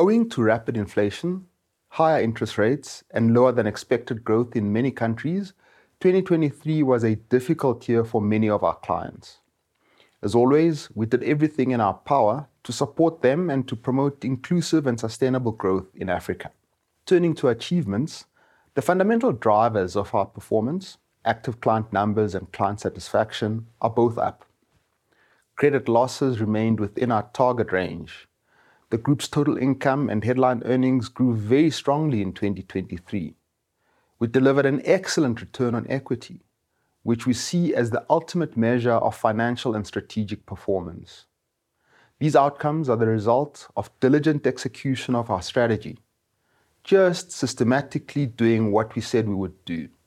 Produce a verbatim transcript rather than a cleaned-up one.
Owing to rapid inflation, higher interest rates, and lower than expected growth in many countries, twenty twenty-three was a difficult year for many of our clients. As always, we did everything in our power to support them and to promote inclusive and sustainable growth in Africa. Turning to achievements, the fundamental drivers of our performance, active client numbers and client satisfaction, are both up. Credit losses remained within our target range. The group's total income and headline earnings grew very strongly in twenty twenty-three. We delivered an excellent return on equity, which we see as the ultimate measure of financial and strategic performance. These outcomes are the result of diligent execution of our strategy, just systematically doing what we said we would do.